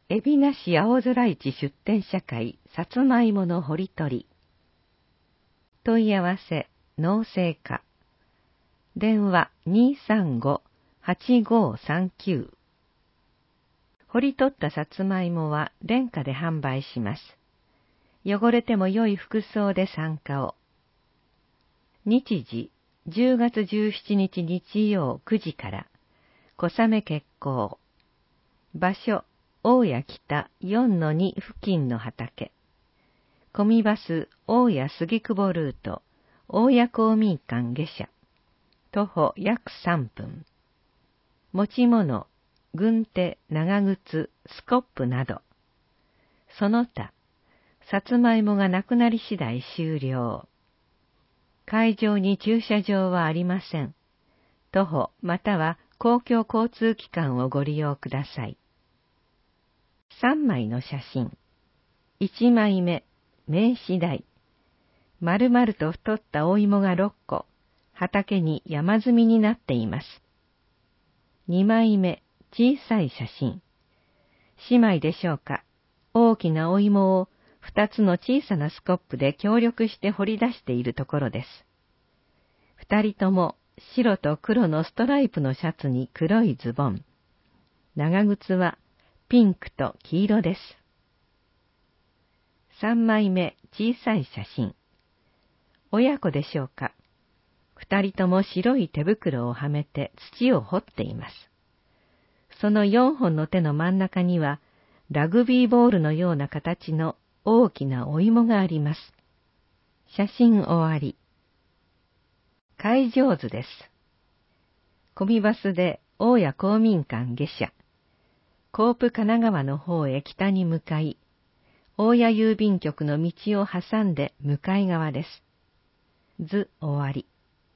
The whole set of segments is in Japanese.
海老名市青空市出店社会さつまいもの掘り取り。問い合わせ農政課電話 235-8539。 掘り取ったさつまいもは廉価で販売します。汚れても良い服装で参加を。日時10月17日日曜9時から。小雨決行。場所大谷北 4-2 付近の畑。コミバス大谷杉久保ルート大谷公民館下車。徒歩約3分。持ち物軍手長靴スコップなど。その他さつまいもがなくなり次第終了。会場に駐車場はありません。徒歩または公共交通機関をご利用ください。3枚の写真。1枚目、名刺台。丸々と太ったお芋が6個、畑に山積みになっています。2枚目、小さい写真。姉妹でしょうか。大きなお芋を2つの小さなスコップで協力して掘り出しているところです。2人とも白と黒のストライプのシャツに黒いズボン。長靴はピンクと黄色です。3枚目、小さい写真。親子でしょうか。2人とも白い手袋をはめて土を掘っています。その4本の手の真ん中には、ラグビーボールのような形の大きなお芋があります。写真終わり。会場図です。コミバスで大谷公民館下車。コープ神奈川の方へ北に向かい、大谷郵便局の道を挟んで向かい側です。図終わり。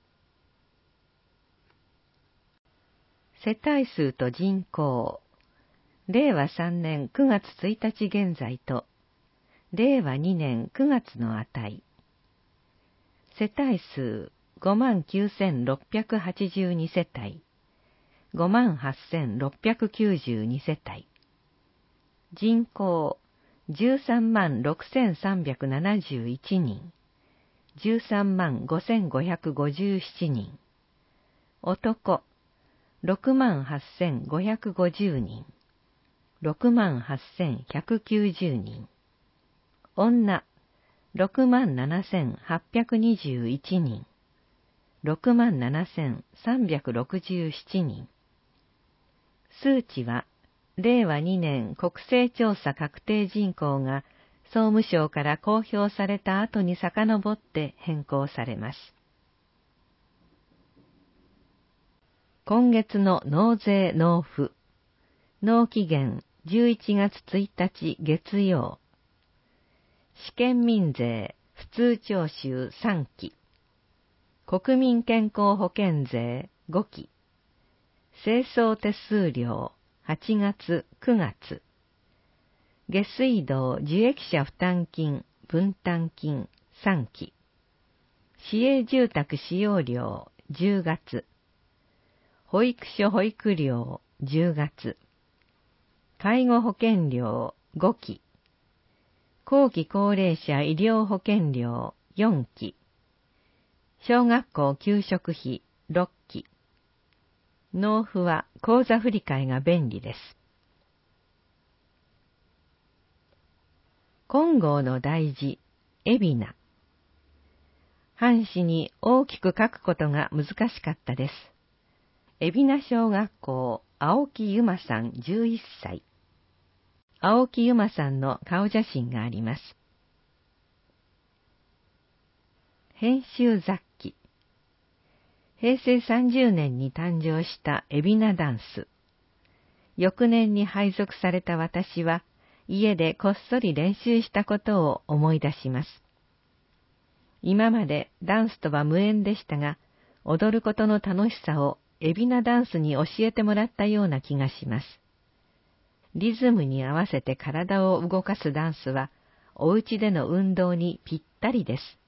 世帯数と人口。令和3年9月1日現在と、令和2年9月の値。世帯数59,682世帯。58,692世帯。人口136,371人。135,557人。男68,550人。68,190人。女67,821人。67,367人。数値は、令和2年国勢調査確定人口が総務省から公表された後に遡って変更されます。今月の納税納付。納期限11月1日月曜。試験民税普通徴収3期。国民健康保険税5期。清掃手数料8月9月。下水道受益者負担金分担金3期。市営住宅使用料10月。保育所保育料10月。介護保険料5期。後期高齢者医療保険料4期。小学校給食費6期。納付は口座振替が便利です。金剛の大字、海老名。半紙に大きく書くことが難しかったです。海老名小学校、青木由真さん11歳。青木由真さんの顔写真があります。編集雑記。平成30年に誕生した海老名ダンス。翌年に配属された私は、家でこっそり練習したことを思い出します。今までダンスとは無縁でしたが、踊ることの楽しさを海老名ダンスに教えてもらったような気がします。リズムに合わせて体を動かすダンスは、お家での運動にぴったりです。